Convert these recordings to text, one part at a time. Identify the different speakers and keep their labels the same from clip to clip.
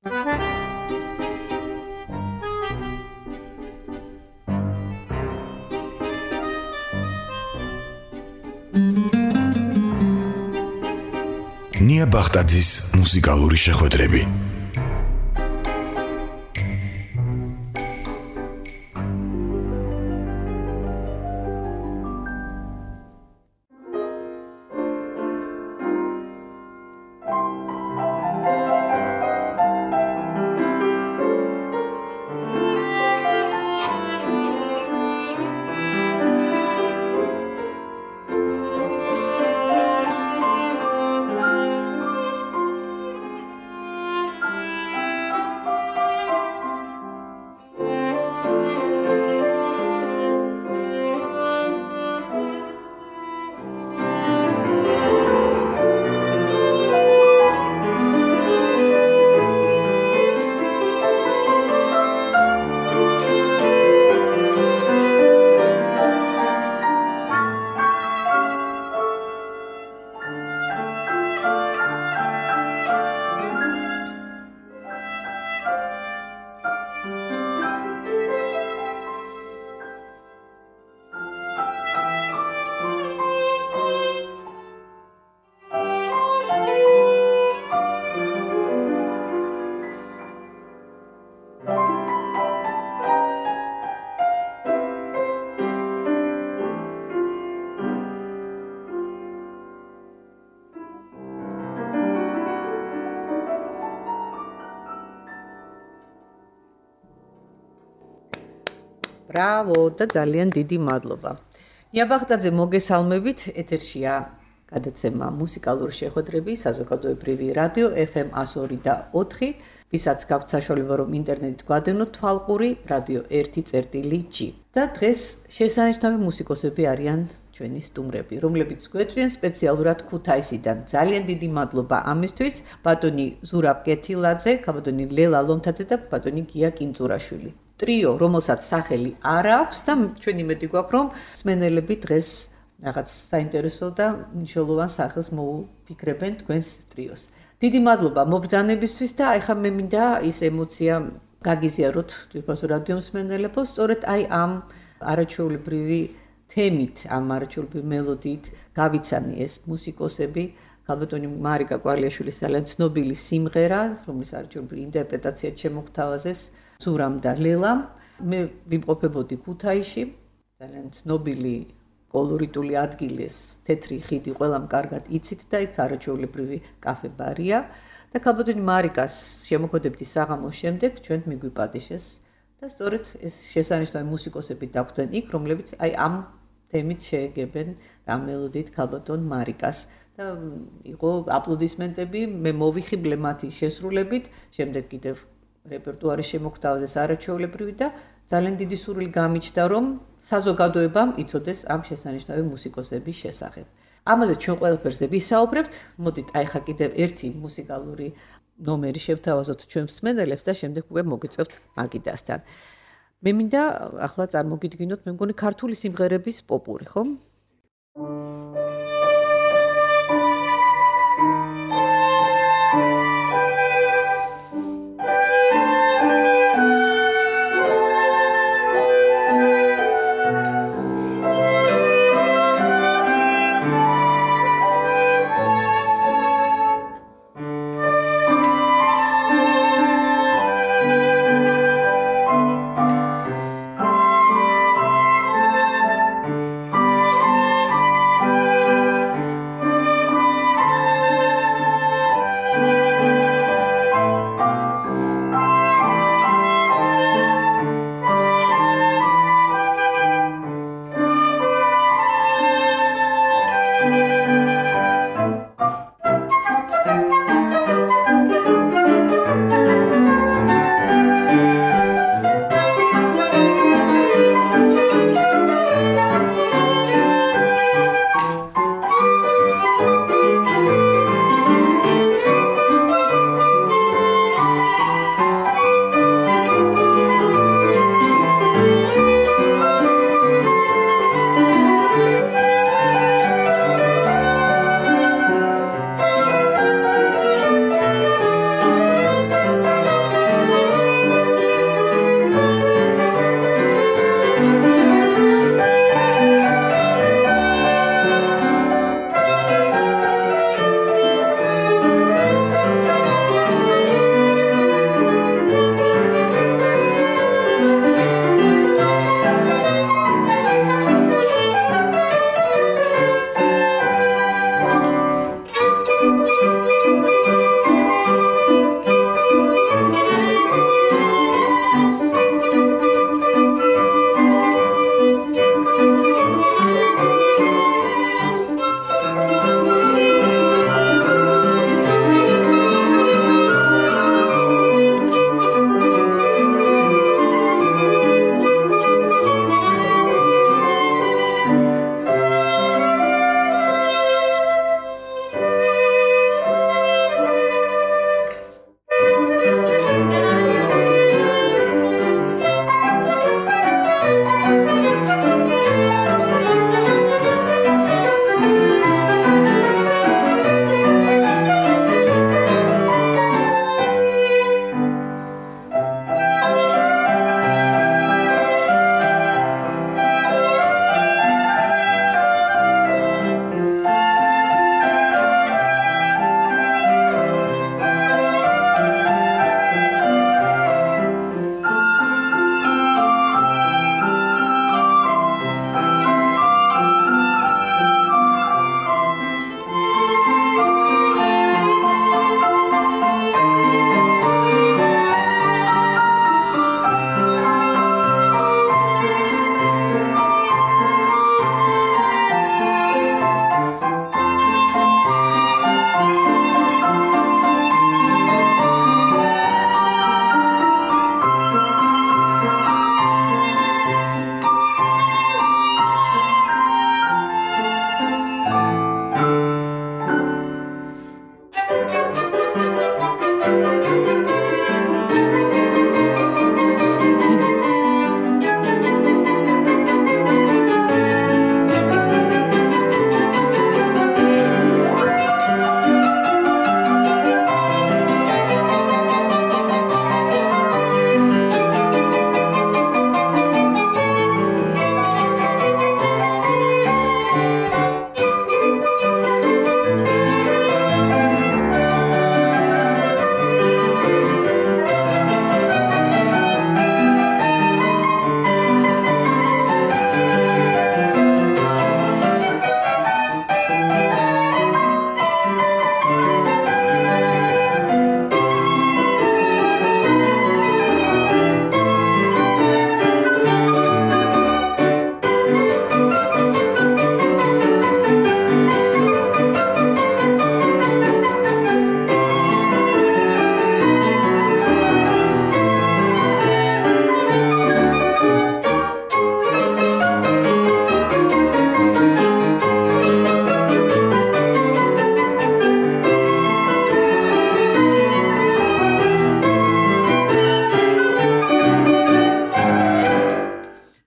Speaker 1: ნია ბახტაძის მუსიკალური შეხვედრები.
Speaker 2: Bravo და ძალიან დიდი მადლობა. ნია ბახტაძე მოგესალმებით, ეთერშია გადაცემა მუსიკალური შეხვედრები საზოგადოებრივი რადიო FM 102.4, ვისაც გაქვთ საშუალება რომ ინტერნეტით გვადევნოთ თვალყური რადიო 1.G. და დღეს შესანიშნავი მუსიკოსები არიან ჩვენი სტუმრები, რომლებიც გვეწვიან სპეციალურად ქუთაისიდან. ძალიან დიდი მადლობა ამისთვის ბატონი ზურაბ კეთილაძე, ბატონი ლელა ლომთაძე და ბატონი გია კინწურაშვილი. ტრიო, რომელსაც სახელი არ აქვს და ჩვენი იმედი გვაქვს, რომ მსმენელები დღეს რაღაც საინტერესო და მნიშვნელოვან სახელს მოუფიქრებენ თქვენს ტრიოს. დიდი მადლობა მობრძანებისთვის და ახლა მე მინდა ის ემოცია გაგიზიაროთ თვითონ რადიო მსმენელებო, სწორედ აი ამ არაჩვეულებრივი თემით, ამ არაჩვეულებრივი მელოდიით გავიცანი ეს მუსიკოსები, ალბათონი მარიკა კვარლიაშვილის ძალიან ცნობილი სიმღერა, რომლის არაჩვეულებრივი ინტერპრეტაცია შემოგთავაზეს ზურამ და ლელამ. მე ვიმყოფებოდი ქუთაისში, ძალიან ცნობილი კოლორიტული ადგილი ეს თეთრი ხიდი ყველამ კარგად იცით და იქ არაჩვეულებრივი კაფე ბარია და ალბათონი მარიკას შემოქმედებითი საღამოს შემდეგ ჩვენ მიგვიპატიშეს და სწორედ ეს შესანიშნავი მუსიკოსები დაგვდნენ იქ, რომლებიც აი ამ თემით შეეგებენ ამ მელოდიით ალბათონ მარიკას და იყო აპლოდისმენტები, მე მოვიხიბლე მათი შესრულებით, შემდეგ კიდევ რეპერტუარი შემოგთავაზეს არაჩვეულებრივი და ძალიან დიდი სურვილი გამიჩნდა, რომ საზოგადოებამ იცოდეს ამ შესანიშნავი მუსიკოსების შესახებ. ამაზე ჩვენ ყველაფერზე ვისაუბრებთ. მოდით აი ხა კიდევ ერთი მუსიკალური ნომერი შევთავაზოთ ჩვენ მსმენელებს და შემდეგ უკვე მოგიწევთ მაგიდასთან. მე მინდა ახლა წარმოგიდგინოთ, მე მგონი ქართული სიმღერების პოპური, ხო?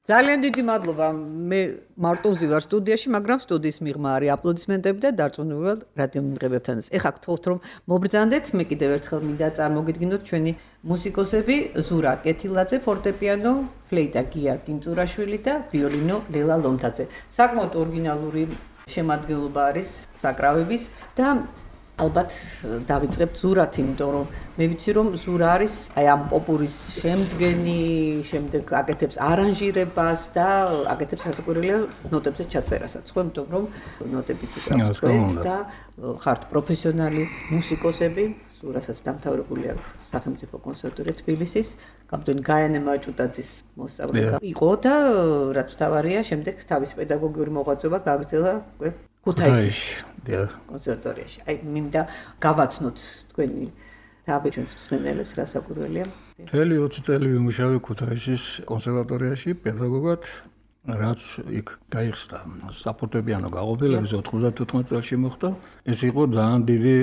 Speaker 2: ძალიან დიდი მადლობა. მე მარტოზე ვარ სტუდიაში, მაგრამ სტუდიის მიღმა არის აპლოდისმენტები და დარწმუნებულად რადიო მიმღებებთანაც. ეხლა გთხოვთ რომ მობრძანდეთ, მე კიდევ ერთხელ მინდა წარმოგიდგინოთ ჩვენი მუსიკოსები: ზურა კეთილაძე, ფორტეპიანო, ფლეიტა გია კინწურაშვილი და ვიოლინო ლელა ლომთაძე. საკმაოდ ორიგინალური შემადგენლობა არის საკრავების და ალბათ დავიწყებთ ზურათ, იმიტომ რომ მე ვიცი რომ ზურა არის აი ამ პოპურის შემდგენი, შემდეგ აკეთებს არანჟირებას და აკეთებს რასაკვირველია ნოტებზე ჩაწერასაც, ხო, იმიტომ რომ ნოტებით უკრავთ და ხართ პროფესიონალი მუსიკოსები. ზურასაც დამთავრებული აქვს სახელმწიფო კონსერვატორია თბილისის, კაპიტანი გაიანე მაჭუტაძის მოსწავლე იყო და რაც თავარია, შემდეგ თავის პედაგოგიური მოღვაწეობა გააგრძელა ქუთაისის კონსერვატორიაში. აი მინდა გავაცნოთ თქვენი თავი ჩვენს მსმენელებს რასაკვირველია.
Speaker 3: მთელი 20 წელი ვიმუშავე ქუთაისის კონსერვატორიაში პედაგოგად, რაც იქ გაიხსნა საფორტეპიანო გაყოფილების 94 წელს მოხდა. ეს იყო ძალიან დიდი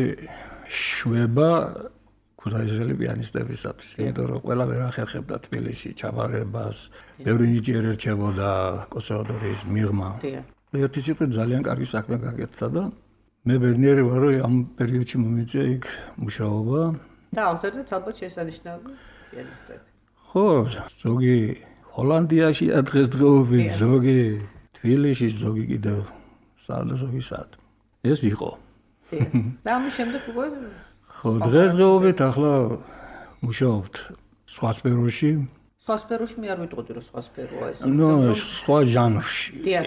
Speaker 3: შვება ქუთაისელი პიანისტებისათვის, იმიტომ რომ ყველა ვერ ახერხებდა თბილისში ჩაბარებას, ბევრი ნიჭიერი ერჩებოდა კონსერვატორიის მიღმა. ერთი სიტყვით ძალიან კარგი საქმე გაკეთდა და მე ბედნიერი ვარ, რომ ამ პერიოდში მომიწია იქ მუშაობა.
Speaker 2: და აღწერდეთ ალბათ შესანიშნავი პიანისტები.
Speaker 3: ხო, ზოგი ჰოლანდიაშია დღესდღეობით, ზოგი თბილისში, ზოგი კიდევ ზოგი სად. ეს იყო.
Speaker 2: და ამის შემდეგ უკვე
Speaker 3: ხო, დღესდღეობით ახლა მუშაობთ სხვა სფეროში.
Speaker 2: სხვა სფეროში მე არ ვიტყოდი რომ სხვა სფეროა ეს.
Speaker 3: ნუ, სხვა ჟანრში.
Speaker 2: დიახ.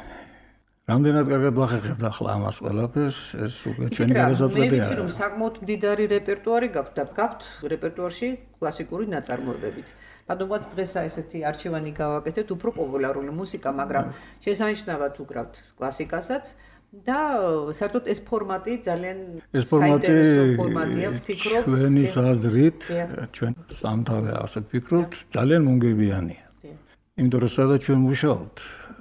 Speaker 3: რამდენად კარგად ვახერხებთ ახლა ამას ყველაფერს, ეს უკვე ჩვენი გადასაწყვეტია.
Speaker 2: მე ვიცი რომ საკმაოდ მდიდარი რეპერტუარი გაქვთ და გაქვთ რეპერტუარში კლასიკური ნაწარმოებებიც. რადგანაც დღეს ესეთი არჩევანი გავაკეთეთ, უფრო პოპულარული მუსიკა, მაგრამ შესანიშნავად უკრავთ კლასიკასაც და საერთოდ ეს ფორმატი ძალიან საინტერესო ფორმატია, ვფიქრობ.
Speaker 3: ჩვენი აზრით, ჩვენ სამთავე ასე ვფიქრობთ, ძალიან მონგებიანია. იმიტომ რომ სადაც ჩვენ მუშაობთ,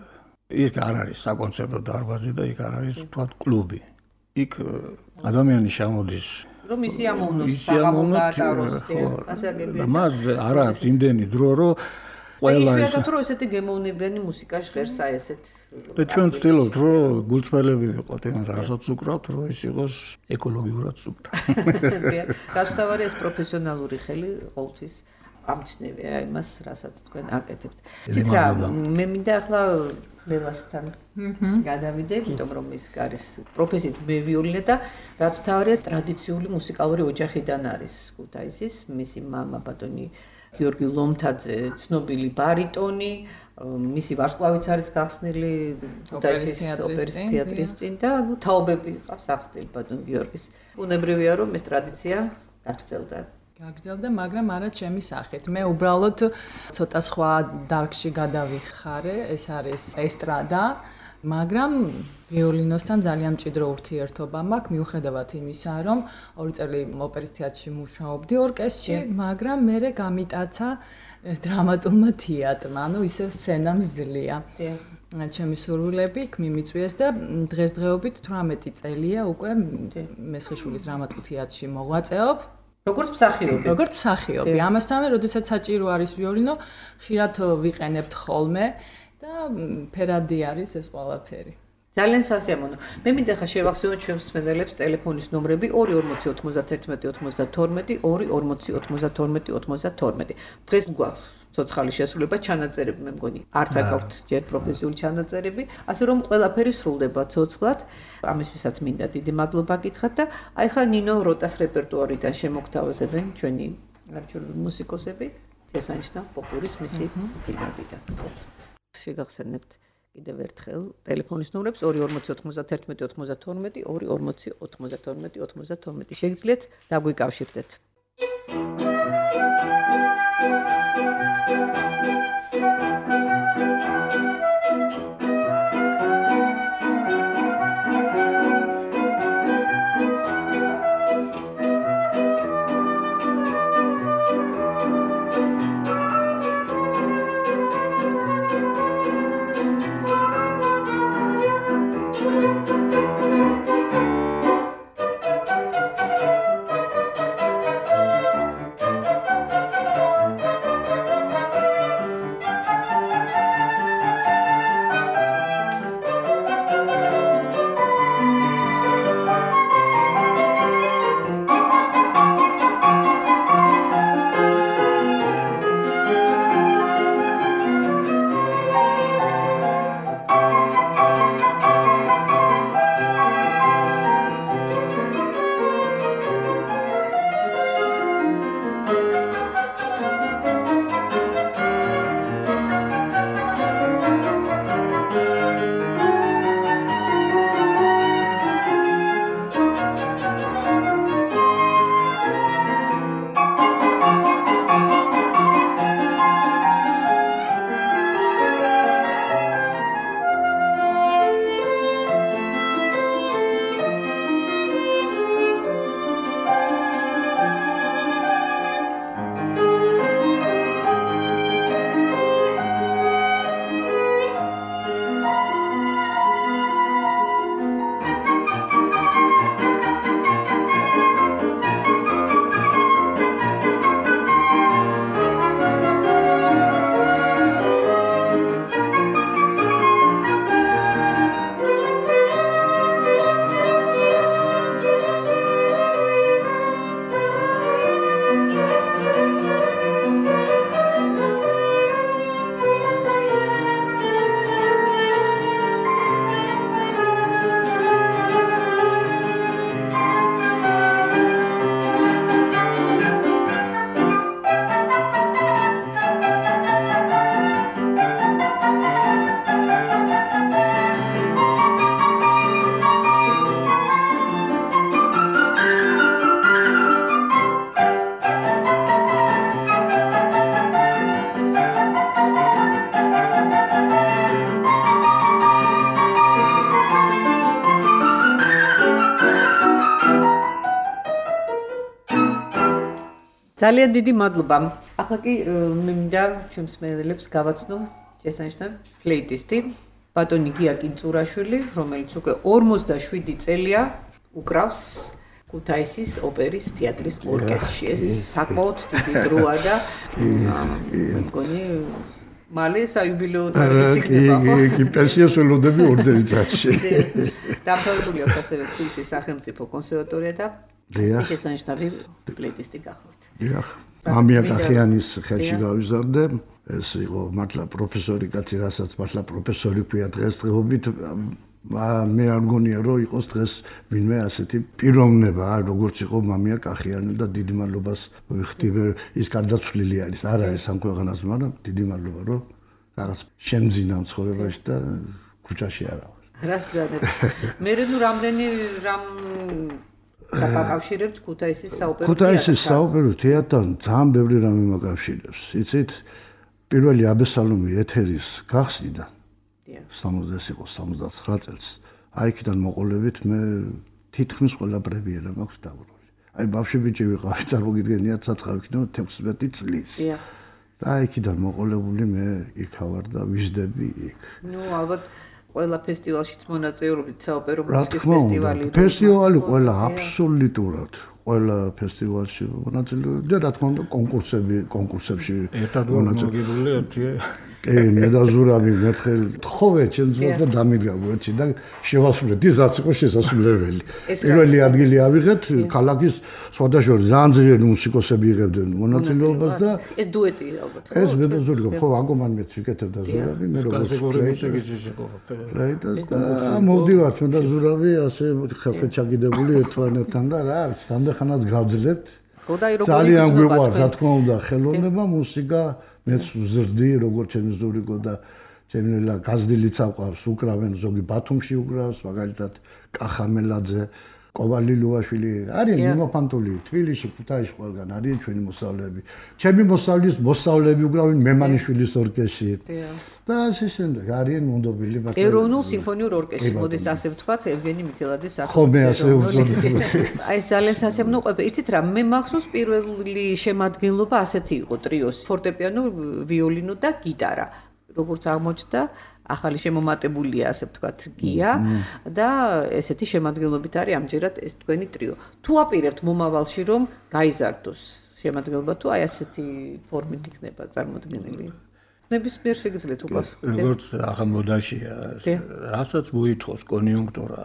Speaker 3: იქ არ არის საკონცერტო დარბაზი და იქ არ არის თქვათ კლუბი. იქ ადამიანი შემოდის
Speaker 2: რომ ისი ამოვნოს, საღამოდაატაროს, ასე აგებია.
Speaker 3: და მას არ აქვს იმდენი დრო, რომ ყველა
Speaker 2: ის ისე რომ ესეთი გემოვნებიანი მუსიკა ჟღერს აი ესეთ.
Speaker 3: და ჩვენ ვცდილობთ, რომ გულწრფელები ვიყოთ, იმას რასაც უკრავთ, რომ ის იყოს ეკოლოგიურად სუფთა.
Speaker 2: გასთავარი ეს პროფესიონალური ხელი ყოველთვის ამჩნევია იმას, რასაც თქვენ აკეთებთ. ცით რა, მე მინდა ახლა ლელასთან გადავიდე, იმიტომ რომ ის არის პროფესიით მე ვიოლინე და რაც მთავარია ტრადიციული მუსიკალური ოჯახიდან არის ქუთაისის, მისი მამა ბატონი გიორგი ლომთაძე, ცნობილი ბარიტონი, მისი ვარსკვლავიც არის გახსნილი ქუთაისის ოპერის თეატრის წინ და თაობები ყავს აღსტილი ბატონ გიორგის. უნებრივია რომ ეს ტრადიცია გაგრძელდა,
Speaker 4: მაგრამ არა ჩემი სახით. მე უბრალოდ ცოტა სხვა დარგში გადავიხარე, ეს არის ესტრადა, მაგრამ ვიოლინოსთან ძალიან მჭიდრო ურთიერთობა მაქვს, მიუხედავად იმისა, რომ 2 წელი ოპერის თეატრში მუშაობდი ორკესტრში, მაგრამ მერე გამიტაცა დრამატულმა თეატრმა, ანუ ისევ სცენა მძლია. ჩემი სურვილები იქ მიმიწვიეს და დღესდღეობით 18 წელია უკვე მესხიშვილის დრამატულ თეატრში მოღვაწეობ.
Speaker 2: როგორც მსახიობი.
Speaker 4: ამასთანავე, როდესაც საჭირო არის ვიოლინო, ხშირად ვიყენებთ ხოლმე და ფერადი არის ეს ყველაფერი.
Speaker 2: ძალიან სასიამოვნო. მე მინდა ხა შევახსენოთ ჩვენს მსმენელებს ტელეფონის ნომრები 240 91 92 240 92 92. დღეს გვაქვს ცოცხალი შესრულება, ჩანაწერები მე მგონი არც აქვს ჯერ პროფესიული ჩანაწერები, ასე რომ ყველაფერი სრულდება ცოცხლად. ამისთვისაც მინდა დიდი მადლობა გითხრათ და აი ხა ნინო როტას რეპერტუარიდან შემოგთავაზებენ ჩვენი არჩეული მუსიკოსები, შესანიშნავ პოპურის მისი ფილმებიდან. შეგახსენებთ კიდევ ერთხელ ტელეფონის ნომრებს 240 91 92 240 92 შეგიძლიათ დაგვიკავშირდეთ. ძალიან დიდი მადლობა. ახლა კი მე მინდა ჩემს მეგობრებს გავაცნო შესანიშნავ პლეილისტი ბატონი გია კინწურაშვილი, რომელიც უკვე 47 წელია უკრავს ქუთაისის ოპერის თეატრის ორკესტრში. ეს საკმაოდ დიდი დროა და მე მგონი მალე საიუბილეო თარიღი იქნება, ხო?
Speaker 5: კი, პენსიას ველოდები 2 წელიწადში.
Speaker 2: დამთავრებული აქვს ასევე თბილისის სახელმწიფო კონსერვატორია და შესანიშნავი პლეილისტი გახლავთ.
Speaker 5: დიახ. მამია კახიანის ხელში გავიზარდე. ეს იყო მართლა პროფესორი კაცი, რასაც მართლა პროფესორი ქვია დღესდღეობით. მე არ მგონია რომ იყოს დღეს ვინმე ასეთი პიროვნება, როგორც იყო მამია კახიანი და დიდი მადლობას ვიხდები. ის გარდაცვლილი არის, არ არის ამ ქვეყანას, მაგრამ დიდი მადლობა რომ რაღაც შემძინა ცხოვრებაში და ქუჩაში არა ვარ.
Speaker 2: რას ბრძანებ? მე რამდენი რამ დაკავშირებთ ქუთაისის საოპერო თეატრთან?
Speaker 5: ქუთაისის საოპერო თეატრთან ძალიან ბევრი რამე მაკავშირებს. იცით, პირველი აბესალომი ეთერის გახსნიდან 79 წელს. აი იქიდან მოყოლებით მე თითქმის ყველა პრემიერა მაქვს დაგვრული. აი ბავშვი ბიჭი ვიყავი, წარმოგიდგენიათ, საწყავი იქნება 16 წლის. და აი იქიდან მოყოლებული მე იქ ვარ და ვიზდები იქ.
Speaker 2: ნუ ალბათ ყველა ფესტივალშიც მონაწილეობით საოპერო მუსიკის ფესტივალი.
Speaker 5: ფესტივალი ყველა აბსოლუტურად ყველა ფესტივალში მონაწილეობდი და რა თქმა უნდა კონკურსებში
Speaker 3: მონაწილეობდი ერთია.
Speaker 5: კი, მე და ზურაბი მერთხელ თხოვე ჩემს ძმას და დამიდგა გვერდში და შევასრულეთ ის რაც იყო შესაძლებელი. პირველი ადგილი ავიღეთ ქალაქის სხვადასხვა ძალიან ძლიერი მუსიკოსები იღებდნენ მონაწილეობას და
Speaker 2: ეს დუეტი ალბათ.
Speaker 5: ეს მე და ზურაბი ხო აგომან მეც ვიკეთებდა ზურაბი მე როგორც
Speaker 3: მუსიკის ის იყო.
Speaker 5: და მოვდივართ მე და ზურაბი ასე ხელხეთ ჩაგიდებული ერთმანეთთან და რა ვიცი რამდენხანად გავძლებთ. ძალიან გვიყვარს რა თქმა უნდა ხელოვნება, მუსიკა მეც ვზრდი როგორც ჩემი ზურიკო და ჩემი ლა გაზდილიც აყვავს უკრავენ ზოგი ბათუმში უკრავს მაგალითად კახამელაძე კოვალი ლუაშვილი არიან მიმოფანტული თბილისში ქუთაისში ყველგან არიან ჩვენი მოსწავლეები ჩემი მოსწავლეები უკრავენ მემანიშვილის ორკესტრში და ასე შემდეგ არიან მონდობილი მაგრამ
Speaker 2: ეროვნულ სიმფონიურ ორკესტრში მოდის ასე ვთქვათ ევგენი მიქელაძის სახელით
Speaker 5: ხო მე ასე ვუწოდებდი
Speaker 2: აი ძალიან სასიამოვნო იცით რა მე მახსოვს პირველი შემადგენლობა ასეთი იყო ტრიოს ფორტეპიანო ვიოლინო და გიტარა როგორც აღმოჩნდა ახალი შემომატებულია ასე ვთქვათ გია და ესეთი შემადგენლობით არის ამჯერად ეს თქვენი ტრიო. თუ აპირებთ მომავალში რომ გაიზარდოს შემადგენლობა თუ აი ასეთი ფორმით იქნება წარმოდგენილი. ნებისმიერ შეგიძლიათ უპასუხოთ.
Speaker 3: როგორც ახლა მოდაშია რასაც მოითხოვს კონიუნქტურა.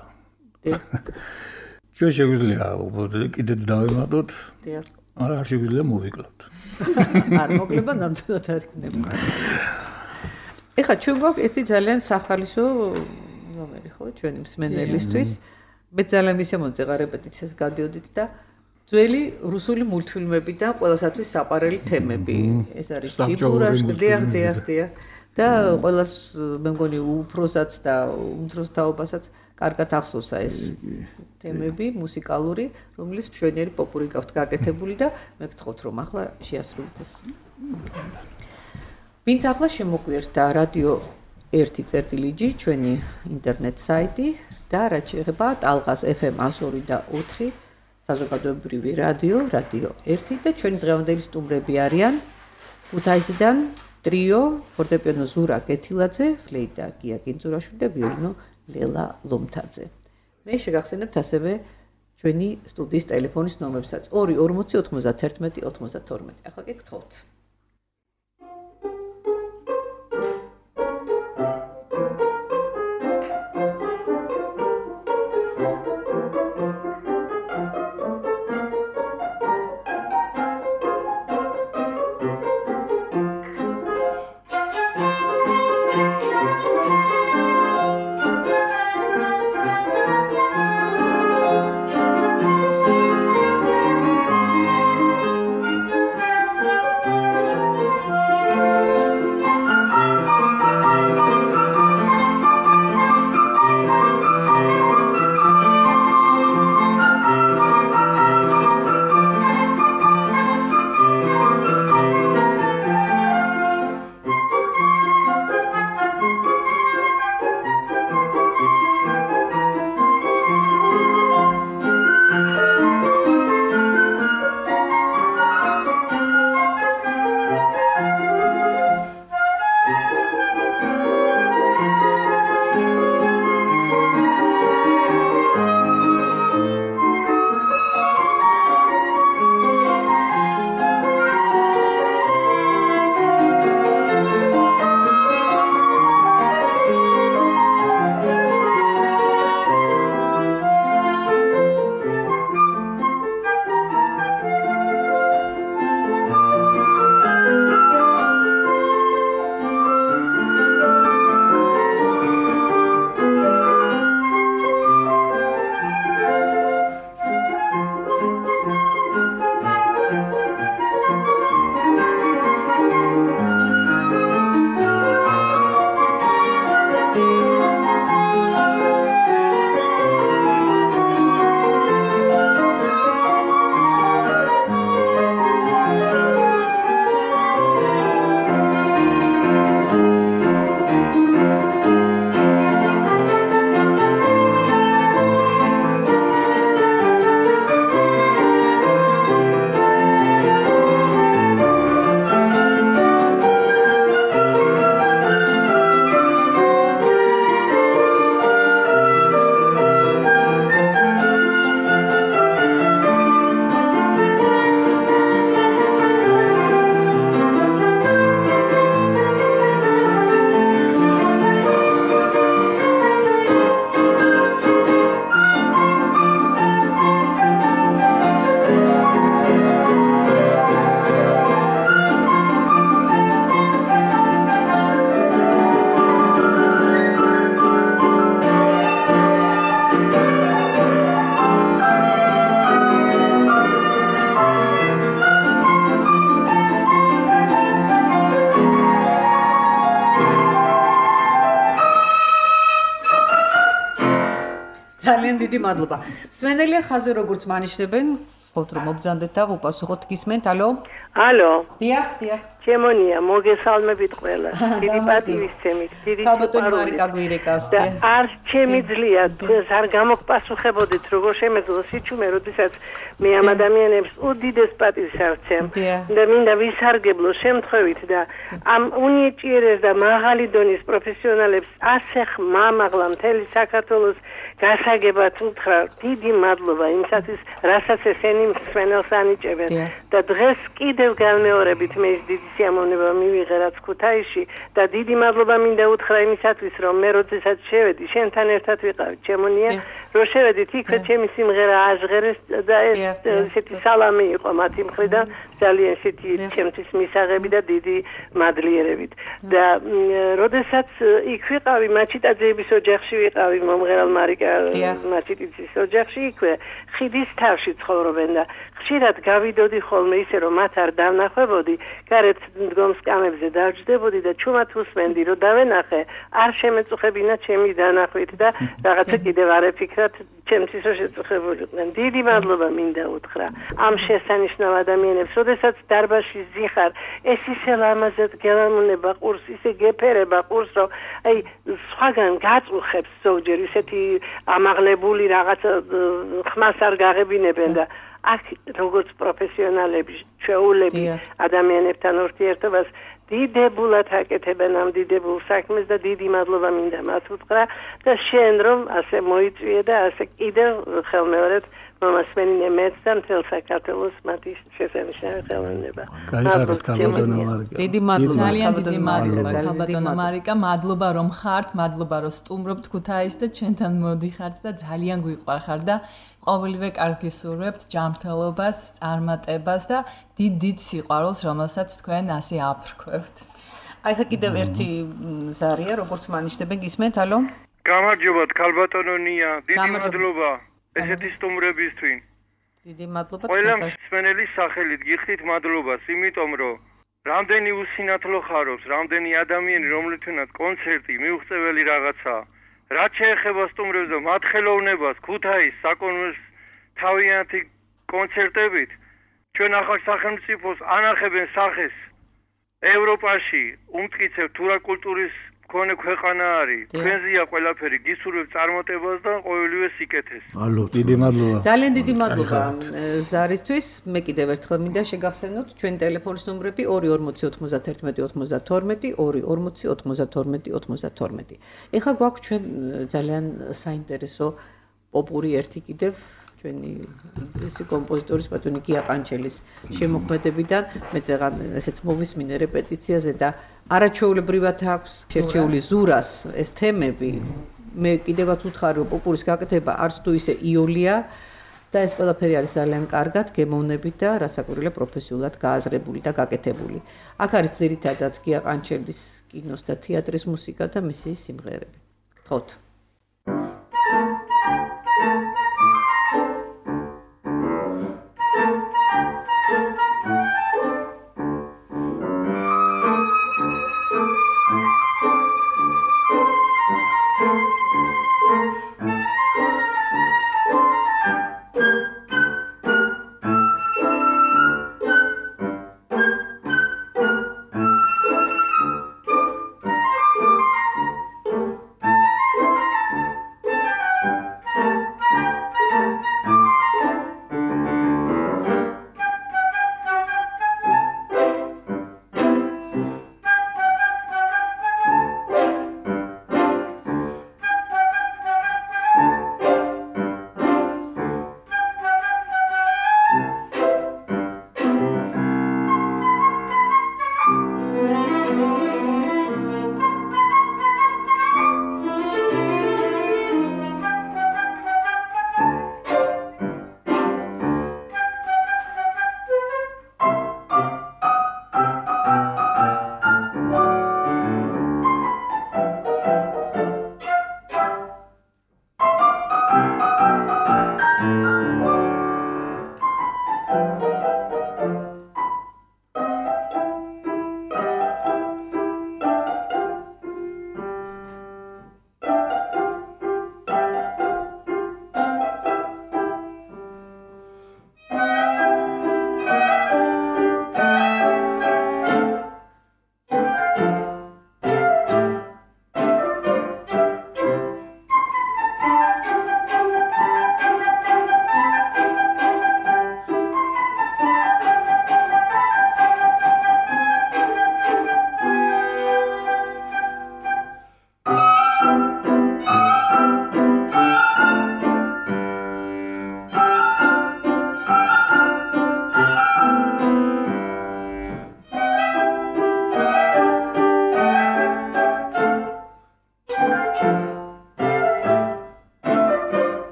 Speaker 3: ჩვენ შეგვიძლია კიდეც დავემატოთ. არა არ შეგვიძლია მოვიკლოთ.
Speaker 2: არ მოკლება ნამდვილად არ იქნება. ეხლა ჩვენ გვაქვს ერთი ძალიან სახალისო ნომერი ხო ჩვენი მსმენელისთვის. მე ძალიან მისემოძეღა რეპეტიციას გადიოდით და ძველი რუსული მულტფილმები და ყველასათვის საყვარელი თემები. ეს არის ჩიპურაშკი, დიახ. და ყველას მე მგონი უფროსაც და უმცროს თაობასაც კარგად ახსოვსა ეს თემები მუსიკალური, რომლის მშვენიერი პოპური გაქვთ გაკეთებული და მე გთხოვთ რომ ახლა შეასრულოთ ეს. ვინც ახლა შემოგვიერთდა რადიო 1.წერტილიჯი ჩვენი ინტერნეტ საიტი და რაც შეეხება ტალღას FM 102 და 4 საზოგადოებრივი რადიო 1 და ჩვენი დღევანდელი სტუმრები არიან ქუთაისიდან ტრიო ფორტეპიანო ზურა კეთილაძე, ფლეიტა გია კინწურაშვილი და ვიოლინო ლელა ლომთაძე. მე შეგახსენებთ ასევე ჩვენი სტუდიის ტელეფონის ნომერებსაც 240 91 92. ახლა კი გთხოვთ. ძალიან დიდი მადლობა. მსმენელია ხაზე როგორც მანიშნებენ, ხოთ რომ მობძანდეთ და უპასუხოთ გისმენთ. ალო?
Speaker 6: ალო.
Speaker 2: დიახ.
Speaker 6: ჩემონია, მოგესალმებით ყველა. დიდი პატივისცემით, დიდი
Speaker 2: სიყვარულით.
Speaker 6: და არ შემიძლია დღეს არ გამოგპასუხებოდით, როგორ შემეძლო სიჩუმე, როდესაც მე ამ ადამიანებს უდიდეს პატივს ავცემ და მინდა ვისარგებლო შემთხვევით და ამ უნიჭიერეს და მაღალი დონის პროფესიონალებს ასე ხმამაღლა მთელი საქართველოს გასაგებად უთხრა დიდი მადლობა იმისათვის, რასაც ესენი მსმენელს ანიჭებენ და დღეს კიდევ განმეორებით მე დიდი სიამოვნება მივიღე რაც ქუთაისში და დიდი მადლობა მინდა უთხრა იმისათვის, რომ მე როდესაც შევედი შენთან ერთად ვიყავით ჩემონია, რომ შევედით იქ ჩემი სიმღერა აჟღერეს და ესეთი სალამი იყო მათი მხრიდან ძალიან ესეთი ჩემთვის მისაღები და დიდი მადლიერებით და როდესაც იქ ვიყავი მაჩიტაძეების ოჯახში ვიყავი მომღერალ მარიკა მაჩიტიძის ოჯახში იქვე ხიდის თავში ცხოვრობენ და ხშირად გავიდოდი ხოლმე ისე რომ მათ არ დავნახვებოდი გარეთ მდგომ სკამებზე დავჯდებოდი და ჩუმად უსმენდი რომ დავენახე არ შემეწუხებინა ჩემი დანახვით და რაღაცა კიდევ არ ეფიქრათ ჩემთვის რომ შეწუხებოდნენ დიდი მადლობა მინდა უთხრა ამ შესანიშნავ ადამიანებს როდესაც დარბაზში ზიხარ ეს ისე ლამაზად გელამუნება ყურს ისე გეფერება ყურს რომ აი სხვაგან გაწუხებს ზოგჯერ ისეთი ამაღლებული რაღაცა ხმას არ გაღებინებენ და აქ როგორც პროფესიონალები შეუძლები ადამიანებთან ურთიერთობას დიდებულად აკეთებენ ამ დიდებულ საქმეს და დიდი მადლობა მინდა მათ უთხრა და შენ რომ ასე მოიწვიე და ასე კიდევ ხელმეორედ მომასმენინე მეც და მთელ საქართველოს მათი შესანიშნავი ხელოვნება.
Speaker 2: დიდი მადლობა.
Speaker 4: ძალიან დიდი მადლობა ქალბატონო მარიკა, მადლობა რომ ხართ, მადლობა რომ სტუმრობთ ქუთაისში და ჩვენთან მოდიხართ და ძალიან გვიყვარხარ და ყოველივე კარგს გისურვებთ, ჯანმრთელობას, წარმატებას და დიდ სიყვარულს, რომელსაც თქვენ ასე აფრქვევთ.
Speaker 2: აი ხა კიდევ ერთი ზარია, როგორც მანიშნებენ გისმენთ, ალო?
Speaker 7: გამარჯობათ ქალბატონო ნია, დიდი მადლობა. ესეთი სტუმრებისთვის.
Speaker 2: დიდი მადლობა.
Speaker 7: ყველა მსმენელის სახელით გიხდით მადლობას, იმიტომ რომ რამდენი უსინათლო ხარობს, რამდენი ადამიანი რომლითაც კონცერტი მიუღწეველი რაღაცაა. რაც შეეხება სტუმრებს და მათ ხელოვნებას, ქუთაისის საკონცერტო თავიანთი კონცერტებით, ჩვენ ახალ სახელმწიფოს ანახებენ სახეს ევროპაში, უმტკიცებ თუ რა კულტურის მქონე ქვეყანა არის. თქვენზეა ყველაფერი, გისურვებ წარმატებას და ყოველივე სიკეთეს.
Speaker 3: დიდი მადლობა.
Speaker 2: ძალიან დიდი მადლობა ზარისთვის. მე კიდევ ერთხელ მინდა შეგახსენოთ ჩვენი ტელეფონის ნომრები 240 91 92 240 92 ეხლა გვაქვს ჩვენ ძალიან საინტერესო პოპური ერთი კიდევ ჩვენი ისი კომპოზიტორის პატონი გია ყანჩელის შემოქმედებიდან მე წეღან ესეც მოვისმინე რეპეტიციაზე და არაჩვეულებრივად აქვს შერჩეული ზურას ეს თემები მე კიდევაც უთხარი რომ პოპურის გაკეთება არც თუ ისე იოლია და ეს ყველაფერი არის ძალიან კარგად გემოვნებით და რასაკვირველია პროფესიულად გააზრებული და გაკეთებული აქ არის ძირითადად გია ყანჩელის კინოს და თეატრის მუსიკა და მისი სიმღერები გთხოვთ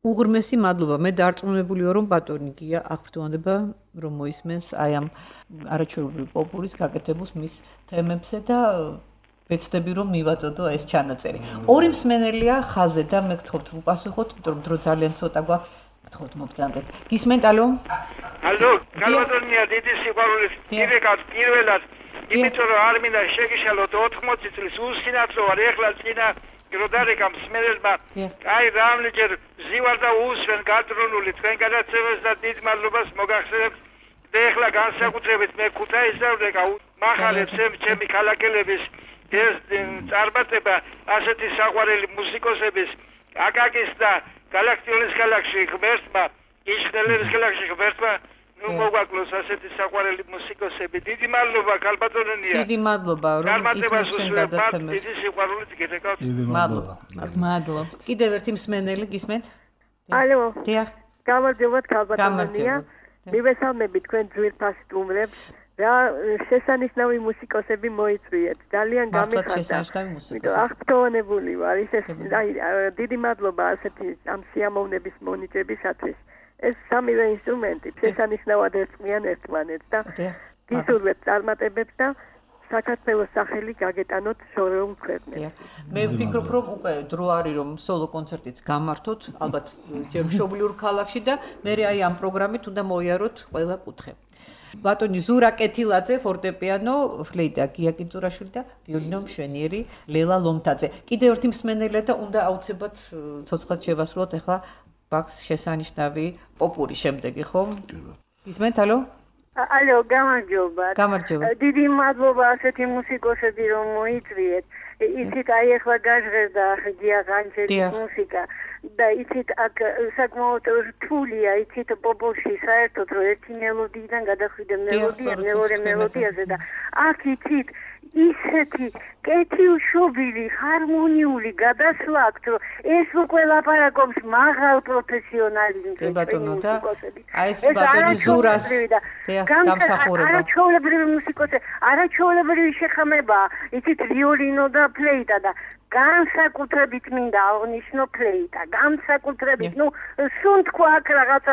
Speaker 2: უღრმესი მადლობა. მე დარწმუნებული ვარ, რომ ბატონი გია აღფრთოვანება რომ მოისმენს აი ამ არაჩვეულებრივი პოპურის გაკეთებულს მის თემებზე და ვეცდები რომ მივაწოდო ეს ჩანაწერი. ორი მსმენელია ხაზე და მე გთხოვთ უპასუხოთ, იმიტომ რომ დრო ძალიან ცოტა გვაქვს. გთხოვთ მოგწანდეთ. გისმენთ ალო?
Speaker 8: ალო, გალბატონია დიდი სიყვარულით დირექტად პირველად იმიტომ რომ არ მინდა შეგიშალოთ 80 წლის უსინათლო არ ეხლა წინა გროდარეკამ სმენელმა აი რამლჯერ ზივარ და უსვენ გატრონული თქვენ გადაცემას და დიდ მადლობას მოგახსენებთ და ეხლა განსაკუთრებით მე ქუთაისდავდე მახარებს ჩემი ქალაქელების ეს წარმატება ასეთი საყვარელი მუსიკოსების აკაკის და გალაქტიონის გალაქსი ღმერთმა იშხნელების გალაქსი ღმერთმა ნუ მოგვაკლოს ასეთი საყვარელი მუსიკოსები დიდი მადლობა ქალბატონია
Speaker 2: დიდი მადლობა რომ ისმენთ ჩვენ გადაცემებს
Speaker 8: დიდი სიყვარულით გეთეკავთ
Speaker 2: მადლობა მადლობა კიდევ ერთი მსმენელი გისმენთ
Speaker 6: ალო
Speaker 2: დიახ
Speaker 6: გამარჯობათ ქალბატონია მივესალმები თქვენ ძვირფას სტუმრებს რა შესანიშნავი მუსიკოსები მოიწვიეთ ძალიან გამიხარდა იმიტომ აღფრთოვანებული ვარ ის აი დიდი მადლობა ასეთი ამ სიამოვნების მონიჭებისათვის ეს სამივე ინსტრუმენტი შესანიშნავად ერწყმიან ერთმანეთს და გისურვებთ წარმატებებს და საქართველოს სახელი გაგეტანოთ შორეულ ქვეყნებში.
Speaker 2: მე ვფიქრობ რომ უკვე დრო არის რომ სოლო კონცერტიც გამართოთ ალბათ ჯემშობლიურ ქალაქში და მე აი ამ პროგრამით უნდა მოიაროთ ყველა კუთხე. ბატონი ზურა კეთილაძე ფორტეპიანო, ფლეიტა გია კინწურაშვილი და ვიოლინო მშვენიერი ლელა ლომთაძე. კიდევ ერთი მსმენელია და უნდა აუცილებლად ცოცხლად შევასრულოთ ახლა ბაქს შესანიშნავი პოპური შემდეგი ხომ? ისმენთ ალო?
Speaker 6: ალო, გამარჯობა.
Speaker 2: გამარჯობა.
Speaker 6: დიდი მადლობა ასეთი მუსიკოსები რომ მოიწვიეთ. იცით აი ახლა გაჟღერდა გია განჩელის მუსიკა და იცით აქ საკმაოდ რთულია იცით პოპულში საერთოდ რომ ერთი მელოდიიდან გადახვიდე მელოდია მეორე მელოდიაზე და აქ იცით ისეთი კეთილშობილი ჰარმონიული გადასვლა აქვს რომ ეს უკვე ლაპარაკობს მაღალ პროფესიონალიზმზე
Speaker 2: ბატონო და აი ეს ბატონი ზურას გამსახურება
Speaker 6: არაჩვეულებრივი მუსიკოსი არაჩვეულებრივი შეხამება იცით ვიოლინო და ფლეიტა და განსაკუთრებით მინდა აღნიშნო ფლეიტა განსაკუთრებით ნუ სუნთქვა აქ რაღაც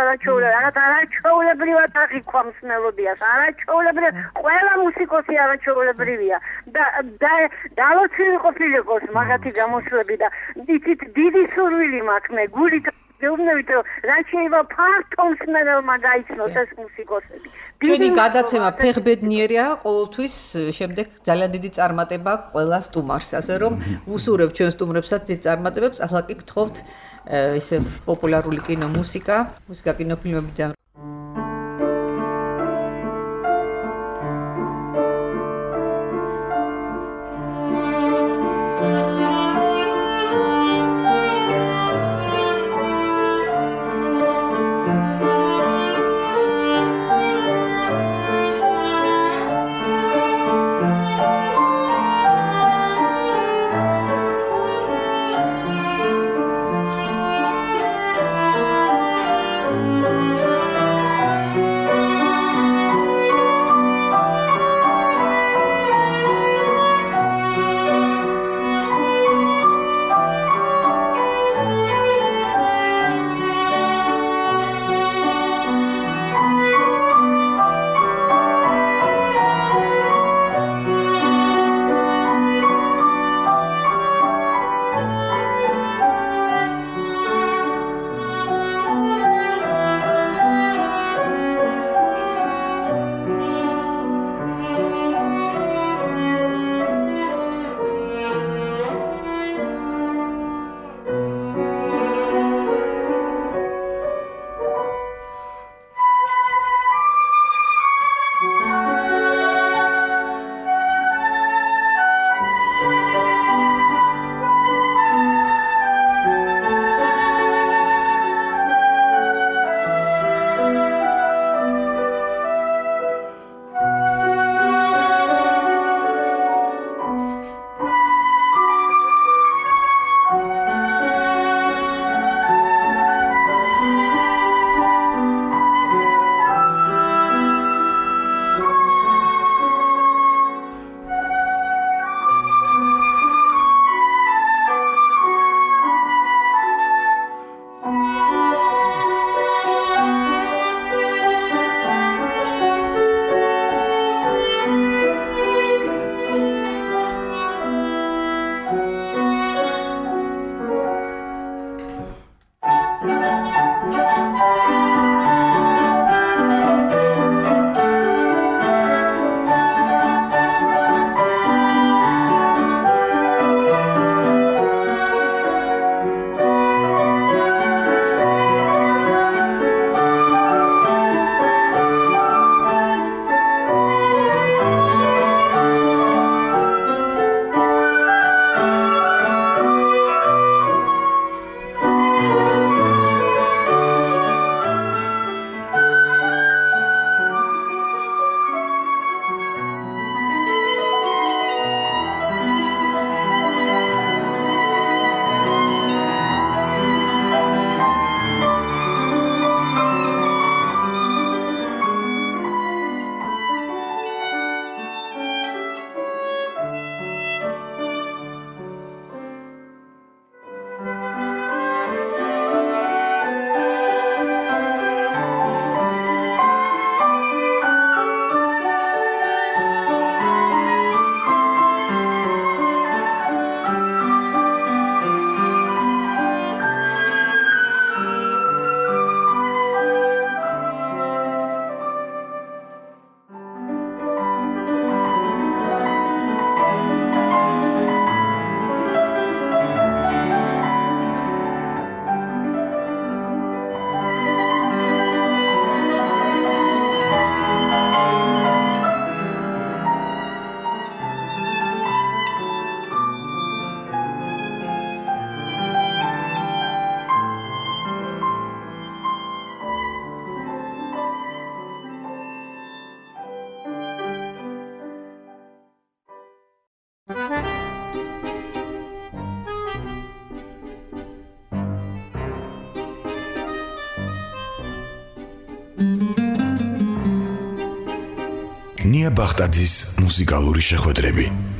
Speaker 6: არაჩვეულებრივად აღიქვამს მელოდიას არაჩვეულებრივ ყველა მუსიკოსი არაჩვეულებრივია და დალოცილი ყოფილიყოს მაგათი გამოსვლები და იცით დიდი სურვილი მაქვს მე გულით გეუბნებით რომ რაც შეიძლება ფართო მსმენელმა გაიცნოს ეს მუსიკოსები
Speaker 2: ჩვენი გადაცემა ფეხბედნიერია ყოველთვის შემდეგ ძალიან დიდი წარმატება ყველა სტუმარს ასე რომ უსურებ ჩვენ სტუმრებსაც დიდ წარმატებებს ახლა კი გთხოვთ ესე პოპულარული კინო მუსიკა კინოფილმებიდან
Speaker 1: ნია ბახტაძის მუსიკალური შეხვედრები.